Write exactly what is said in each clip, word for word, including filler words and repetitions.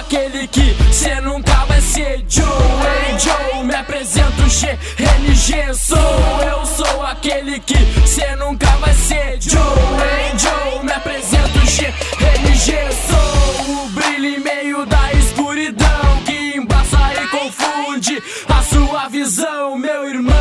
aquele que cê nunca vai ser. Joe, hey Joe, me apresento, G N G. Sou, eu sou aquele que cê nunca vai ser. Joe, hey Joe, me apresento, G N G. Sou o brilho em meio da escuridão que embaça e confunde a sua visão, meu irmão.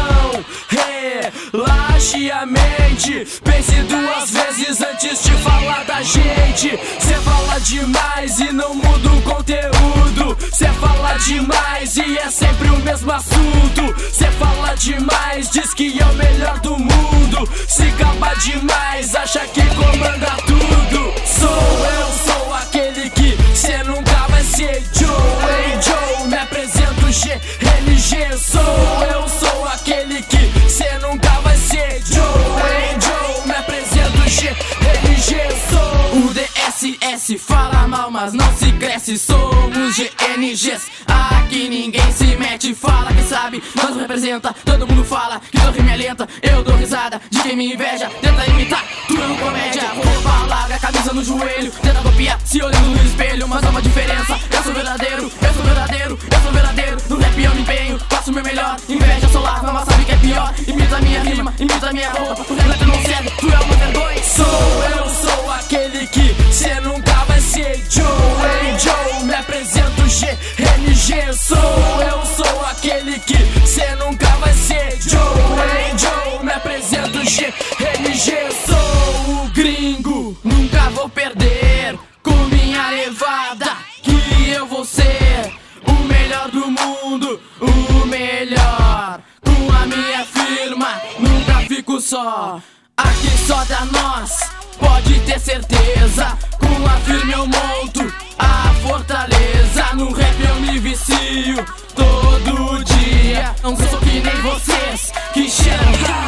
Relaxe a mente, pense duas vezes antes de falar da gente. Cê fala demais e não muda o conteúdo. Cê fala demais e é sempre o mesmo assunto. Cê fala demais, diz que é o melhor do mundo. Se gaba demais, acha que comanda tudo. Sou eu, sou aquele que cê nunca vai ser. Joe, hey Joe, me apresento, G N G. Sou eu, sou aquele que cê nunca vai ser. Joe, hey Joe, me apresento, G N G. Sou o D S S, fala mal mas não se cresce. Somos G N Gs, aqui ninguém se mete. Fala que sabe, mas não representa. Todo mundo fala que tua rima é lenta. Eu dou risada de quem me inveja. Tenta imitar, tu é um comédia. Roupa larga, camisa no joelho. Tenta copiar, se olhando no espelho. Mas há uma diferença, eu sou verdadeiro. Eu sou verdadeiro, eu sou verdadeiro. No rap eu me empenho, faço o meu melhor. Inveja, sou larva, mas sabe que é pior. Imita minha rima, imita minha roupa. O rap não serve, tu é uma vergonha. Sou, eu sou aquele que cê nunca vai ser. Joe, hey Joe, me apresento, G N G. Sou, eu sou aquele que cê nunca vai ser. Joe, hey Joe, me apresento, G N G. Sou o gringo, nunca vou perder. Com minha levada, que eu vou ser o melhor do mundo, o melhor. Com a minha firma, nunca fico só. Aqui só dá nós, pode ter certeza. Com a firma eu monto a fortaleza. No rap eu me vicio todo dia. Não sou que nem vocês que cheiram.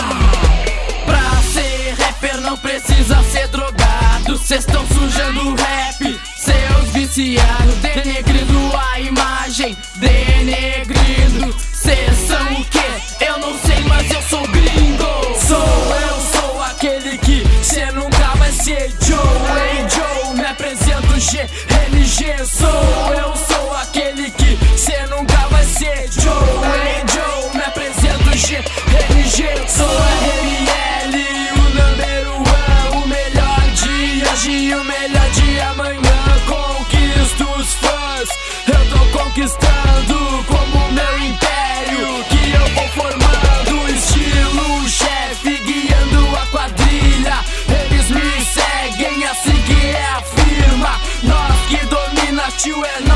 Pra ser rapper não precisa ser drogado. Cês tão sujando o rap, seus viciados. Denegrindo a imagem, denegrindo. Cês são o quê? Eu não sei, mas eu sou gringo. Sou, eu sou aquele que cê nunca vai ser. Joe, hey Joe, me apresento, G N G. Sou, eu sou aquele que cê nunca vai ser. Joe, hey Joe, me apresento, G N G. Sou R M L, o number one, o melhor de hoje e o melhor de amanhã. Conquisto os fãs, eu tô conquistando como meu império, que eu vou formando estilo chefe, guiando a quadrilha. Eles me seguem, assim que é a firma. Nós que domina, tio, é nóis.